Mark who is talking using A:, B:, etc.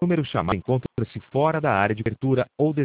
A: número chamado encontra-se fora da área de cobertura ou